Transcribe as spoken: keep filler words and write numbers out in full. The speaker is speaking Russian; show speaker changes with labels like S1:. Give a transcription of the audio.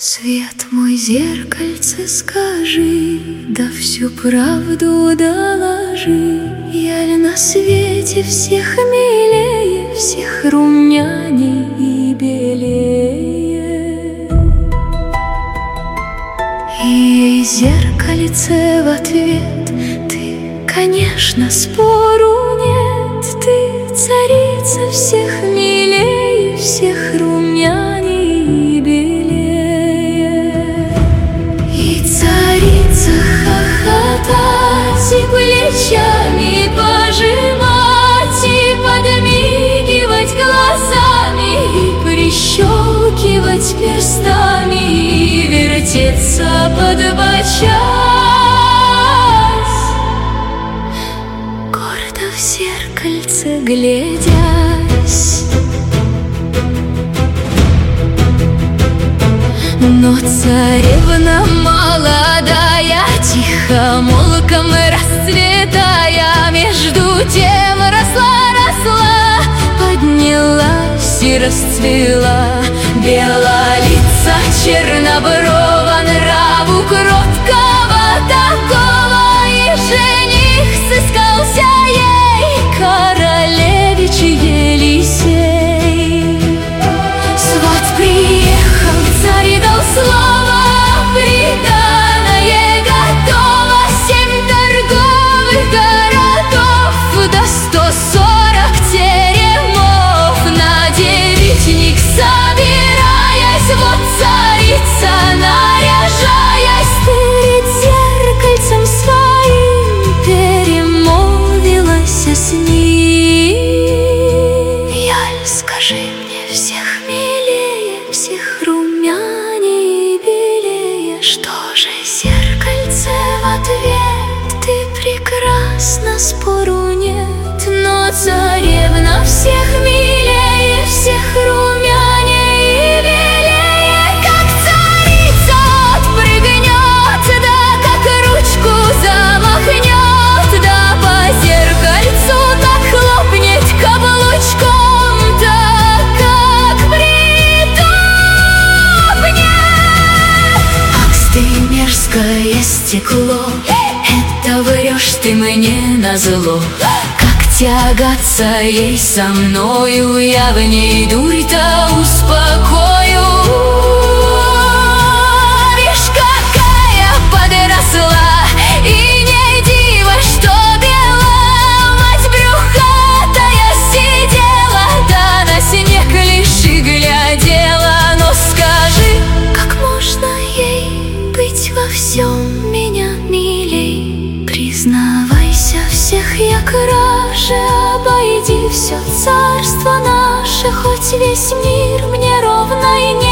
S1: Свет мой, зеркальце, скажи, да всю правду доложи. Я ли на свете всех милее, всех румяней и белее? И зеркальце в ответ: ты, конечно, спору нет, ты царица всех милее, всех румяней и белее. И царица хохотать, и плечами пожимать, и подмигивать глазами, и прищелкивать перстами, и вертеться подбочась, гордо в зеркальце глядясь. Но царевна молодая, тихомолком расцветая, между тем росла-росла, поднялась и расцвела. Белолица, черноброва, нраву кроткого такого, и жених сыскался ей, королевич Елисей. Сват приехал, царь дал слово, приданое готово, семь торговых городов, да сто сорок теремов. На девичник собираясь, вот царица, наряжаясь, перед зеркальцем своим перемолвилась с ним. Яль, скажи мне, всех милее, всех румяней и белее? Что же зеркальце в ответ: ты прекрасна, спору нет, но царевна всех милее, всех румяней и белее. Как царица отпрыгнет, да как ручку замахнет, да по зеркальцу так хлопнет каблучком, так как притопнет. Ах ты, мерзкое стекло, это врешь ты мне назло. Как тягаться ей со мною, я в ней дурь-то успокою. Вишь, какая подросла, и не диво, что бела. Мать брюхатая сидела, да на снег лишь и глядела. Но скажи, как можно ей быть во всем меня милей? Признавайся, всех я краше, обойди все царство наше, хоть весь мир мне ровно и не